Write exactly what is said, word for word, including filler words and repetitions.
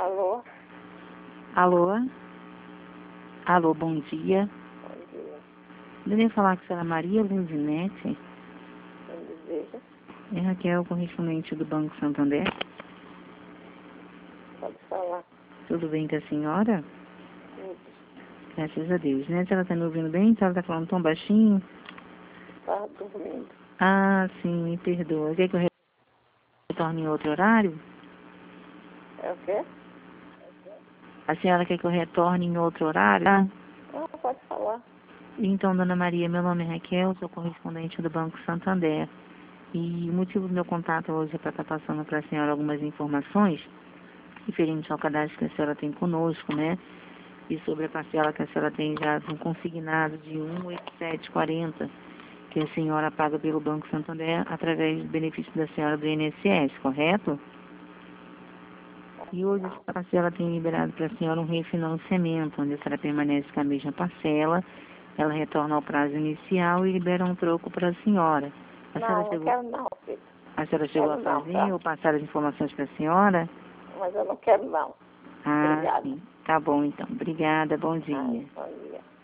Alô? Alô? Alô, bom dia. Bom dia. Deveria falar com a senhora Maria Lindinete. Quem deseja? É Raquel, correspondente do Banco Santander. Pode falar. Tudo bem com a senhora? Tudo. Graças a Deus, né? A senhora está me ouvindo bem? A senhora está falando tão baixinho? Estava dormindo. Ah, sim, me perdoa. Quer que eu retorne em outro horário? É o quê? A senhora quer que eu retorne em outro horário? Ah, Ah, pode falar. então, dona Maria, meu nome é Raquel, sou correspondente do Banco Santander. E o motivo do meu contato hoje é para estar passando para a senhora algumas informações referente ao cadastro que a senhora tem conosco, né? E sobre a parcela que a senhora tem já um consignado de cento e oitenta e sete quarenta, que a senhora paga pelo Banco Santander através do benefício da senhora do I N S S, correto? E hoje a parcela tem liberado para a senhora um refinanciamento, onde a senhora permanece com a mesma parcela, ela retorna ao prazo inicial e libera um troco para a senhora. A senhora Não, não chegou, quero não, filho. a senhora chegou a Quero não, fazer tá? ou passar as informações para a senhora? Mas eu não quero não. Ah, Obrigada. sim. Tá bom, então. Obrigada, bom Ah, dia. bom dia.